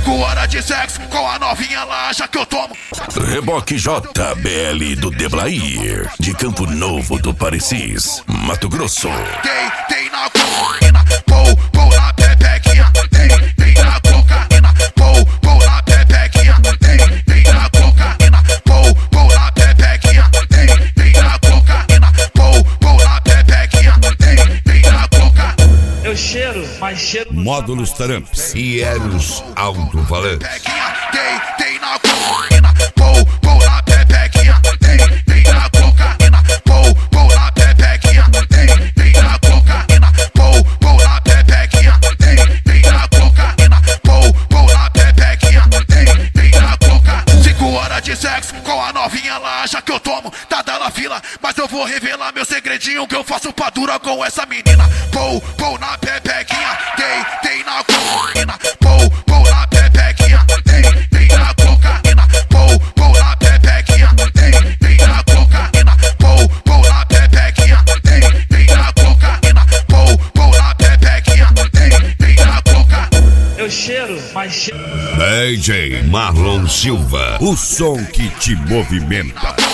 5 horas de sexo com a novinha, ela acha que eu tomo. Reboque JBL do Deblair, de Campo Novo do Parecis, Mato Grosso. Tem na cocaína, pou na pepequinha. Tem na cocaína, pou na pepequinha. Tem na cocaína, pou na pepequinha. Tem na cocaína, pou na pepequinha. Tem na coca. Eu cheiro, mas cheiro. Módulos Tramps e Eros Alto-Falante. Tem na cocaína, pou na pepequinha. Tem na cocaína, pou na pepequinha. Tem na cocaína, pou na pepequinha. Tem na cocaína, pou na pepequinha. Tem na coca. 5 horas de sexo com a novinha, ela acha que eu tomo. Tá dando a fila, mas eu vou revelar meu segredinho que eu faço pra dura com essa menina. Pou na pepequinha. Tem na cocaína, pou na pepequinha. Tem na cocaína, pou na pepequinha. Tem na cocaína, pou na pepequinha. Tem na cocaína, pou na pepequinha. Tem na coca. Eu cheiro, mas cheiro. DJ Marlon Silva, o som que te movimenta.